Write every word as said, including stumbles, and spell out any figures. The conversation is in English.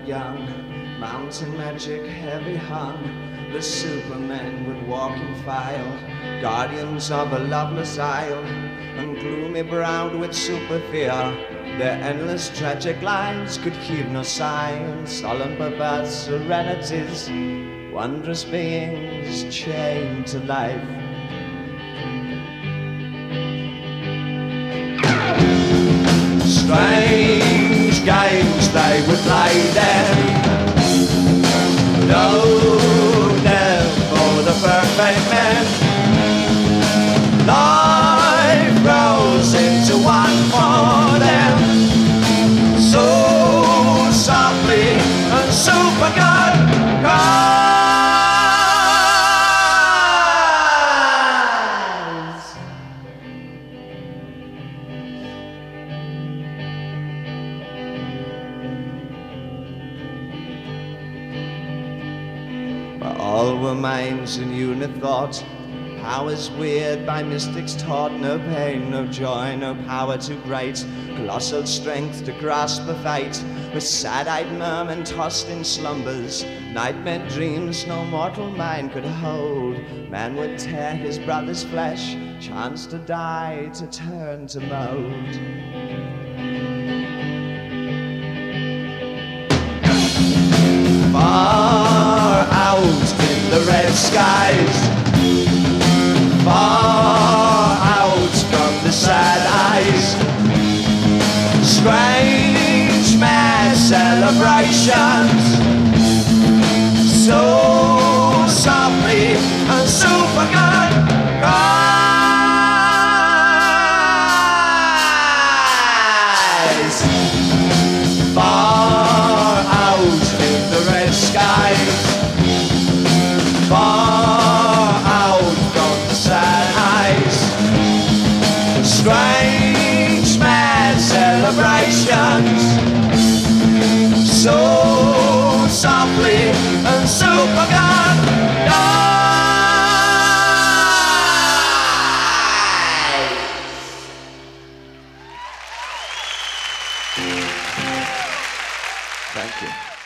yet young, mountain magic heavy hung, the supermen would walk in file, guardians of a loveless isle, and gloomy browed with super fear. Their endless tragic lines could heave no sign, solemn perverse serenities, wondrous beings chained to life. Strange games they would play then, no name for the perfect man. Life grows into one for them, so softly and super good. All were minds in unit thought, powers weird by mystics taught, no pain, no joy, no power too great, colossal strength to grasp a fight, with sad-eyed mermen tossed in slumbers, nightmare dreams no mortal mind could hold. Man would tear his brother's flesh, chance to die, to turn to mold. Far out in the red skies, far out from the sad eyes, strange mad celebrations, so softly and super good. Guys, far out in the red skies, far out from the sad eyes, strange mad celebrations, so softly and super good.